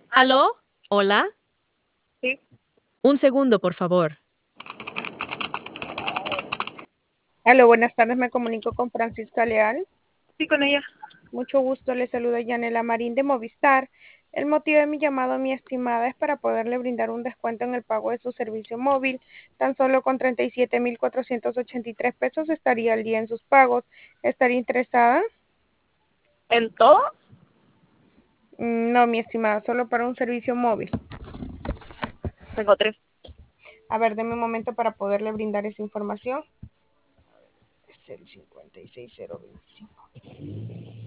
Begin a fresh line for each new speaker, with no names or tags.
¿Aló?
¿Aló? ¿Hola?
Sí.
Un segundo, por favor.
Aló, buenas tardes, me comunico con Francisca Leal.
Sí, con ella.
Mucho gusto, le saluda Yanela Marín de Movistar. El motivo de mi llamado, mi estimada, es para poderle brindar un descuento en el pago de su servicio móvil. Tan solo con 37,483 pesos estaría al día en sus pagos. ¿Estaría interesada?
¿En todo?
No, mi estimada, solo para un servicio móvil.
Tengo tres.
A ver, deme un momento para poderle brindar esa información. Es el 56025.